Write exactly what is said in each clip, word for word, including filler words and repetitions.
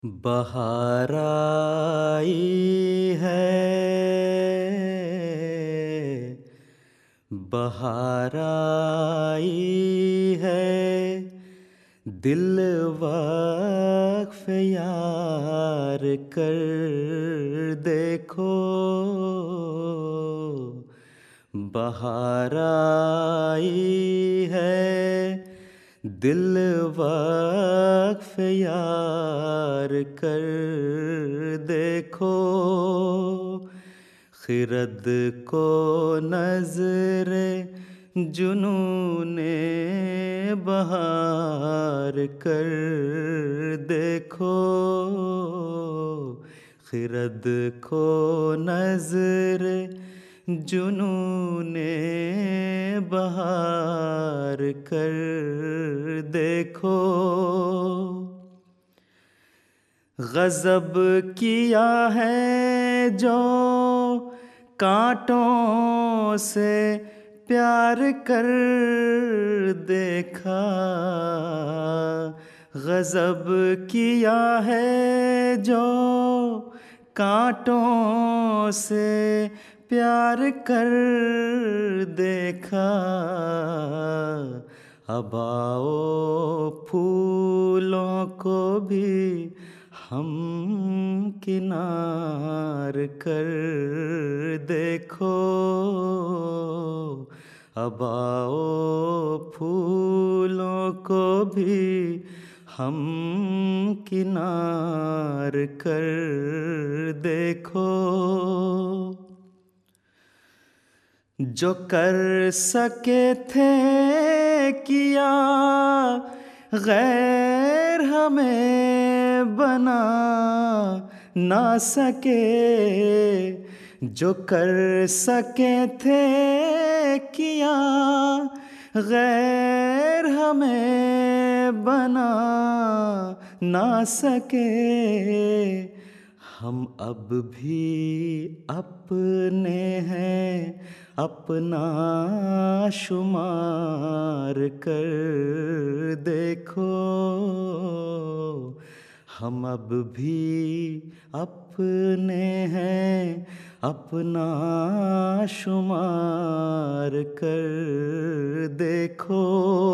बहार आई है, बहार आई है, दिल वक्फ यार कर देखो। बहार आई है, दिल वक्फ यार कर देखो। खिरद को नजरे जुनूने बहार कर देखो। खिरद को नजरे जुनूने बहार कर देखो। गज़ब किया है जो कांटों से प्यार कर देखा। गज़ब किया है जो कांटों से प्यार कर देखा। अब आओ फूलों को भी हम किनार कर देखो। अब आओ फूलों को भी हम किनार कर देखो। जो कर सके थे किया गैर हमें बना ना सके। जो कर सके थे किया गैर हमें बना ना सके। हम अब भी अपने हैं अपना शुमार कर देखो। हम अब भी अपने हैं अपना शुमार कर देखो।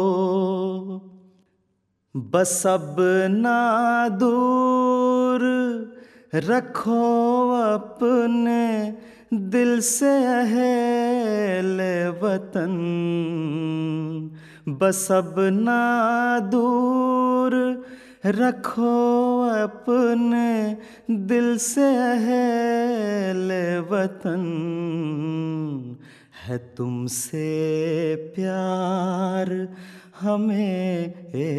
बस अब ना दूर रखो अपने दिल से अहले वतन। बस अब ना दूर रखो अपने दिल से अहले वतन। है तुमसे प्यार हमें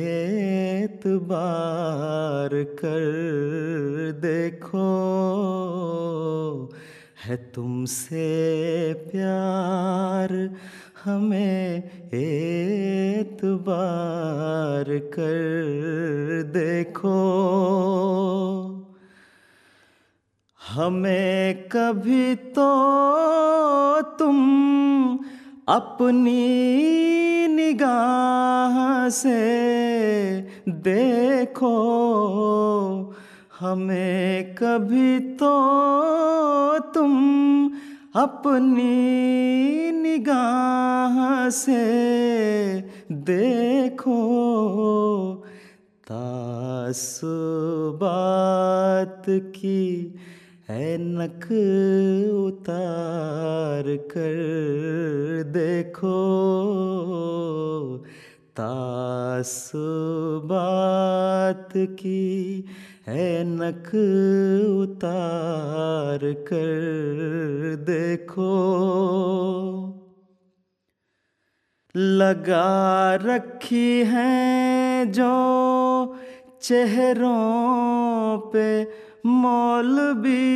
एतबार कर देखो। है तुमसे प्यार हमें एतबार कर देखो। हमें कभी तो तुम अपनी निगाह से देखो। हमें कभी तो तुम अपनी निगाह से देखो। तासुबात की ऐनक उतार कर देखो। तासुबात की ऐनक उतार कर देखो। लगा रखी हैं जो चेहरों पे मौलवी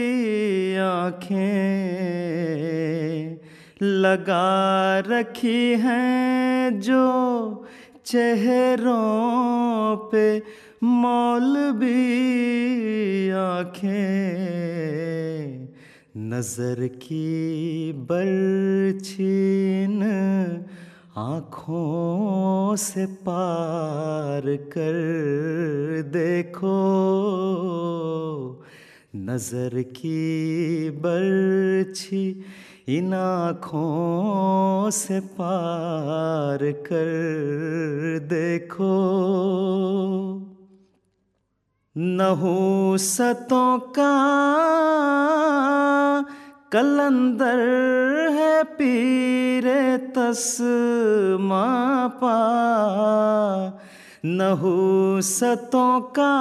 आँखें। लगा रखी हैं जो चेहरों पे मौलवी आँखें। नजर की बरछीन आँखों से पार कर देखो, नजर की बर्छी इन आँखों से पार कर देखो। नहुसतों का कलंदर है पीरे तस्मा पा, नहुसतों का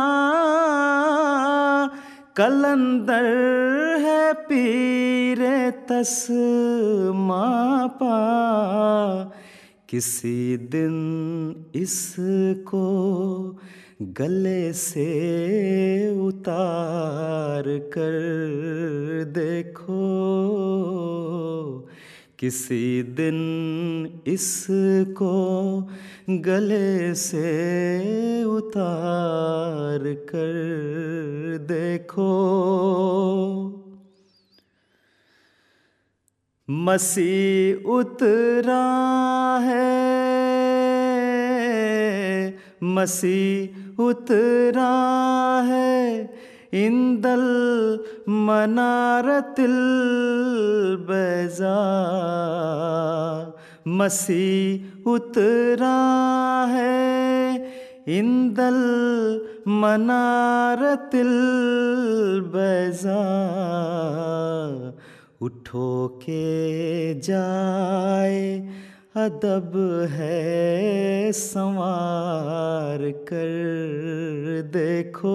कलंदर है पीरे तस्मा पा। किसी दिन इसको गले से उतार कर देखो, किसी दिन इसको गले से उतार कर देखो। मसीह उतरा है, मसीह उतरा है इंदल मनारतिल बैज़ा, मसीह उतरा है इंदल मनारतिल बैज़ा। उठो के जाए अदब है संवार कर देखो,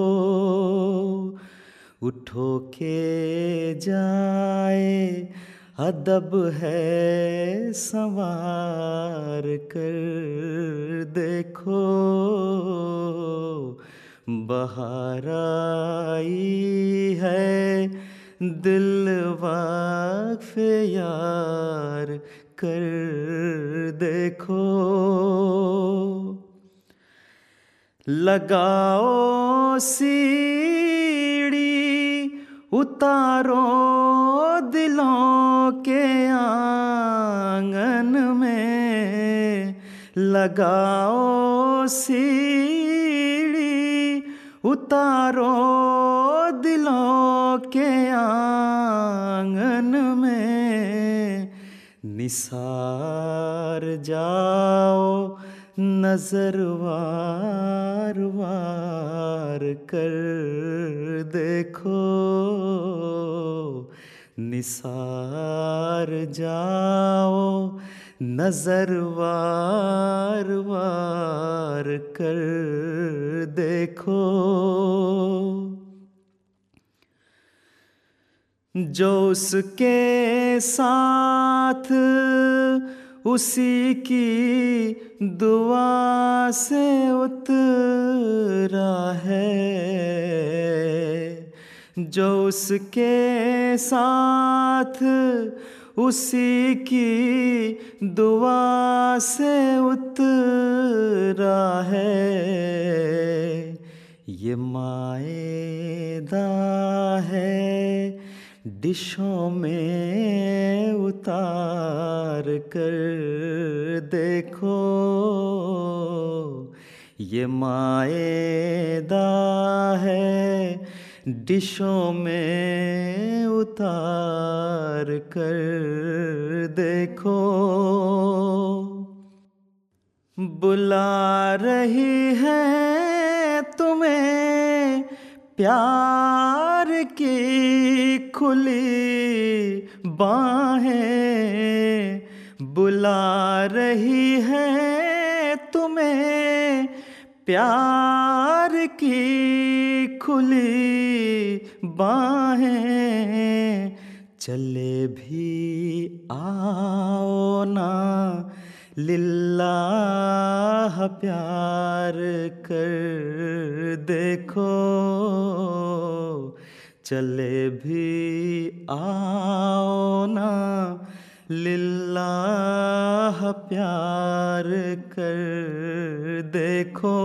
उठो के जाए अदब है संवार कर देखो। बहार आई है दिल वाक़फ़ यार कर देखो। लगाओ सीढ़ी उतारो दिलों के आंगन में, लगाओ सीढ़ी उतारो दिलों के आंगन में। निसार जाओ नजर वार वार कर देखो, निसार जाओ नजर वार वार कर देखो। जो उसके साथ उसी की दुआ से उतरा है, जो उसके साथ उसी की दुआ से उतरा है। ये माएदा है डिशों में उतार कर देखो, ये माएदा है डिशों में उतार कर देखो। बुला रही है तुम्हें प्यार की खुली बाहें, बुला रही है तुम्हें प्यार की खुली बाहें। चले भी आओ ना लिल्लाह प्यार कर देखो, चले भी आओ ना लिल्लाह प्यार कर देखो।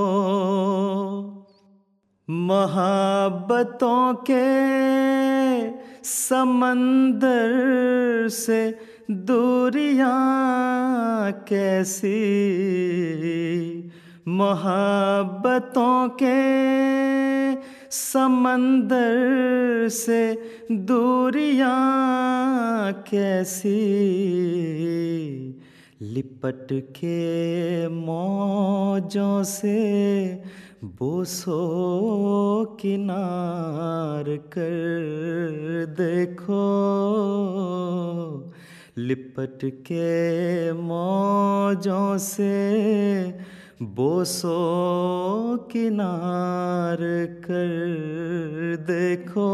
मोहब्बतों के समंदर से दूरियां कैसी, मोहब्बतों के समंदर से दूरियां कैसी, लिपट के मौजों से बोसो किनार कर देखो, लिपट के मौजों से बोसो किनार कर देखो।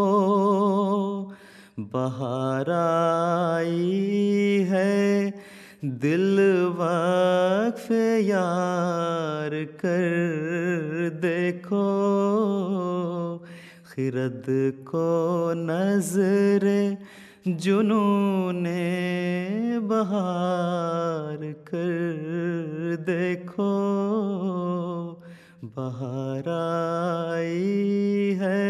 बहार आई है दिल वक्फ यार कर देखो, खिरद को नजरे जुनूने बहार कर देखो। बहार आई है,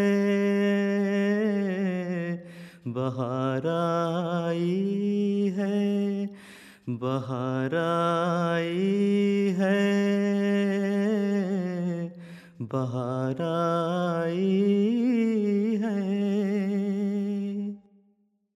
बहार आई है, बहार आई है, बहार आई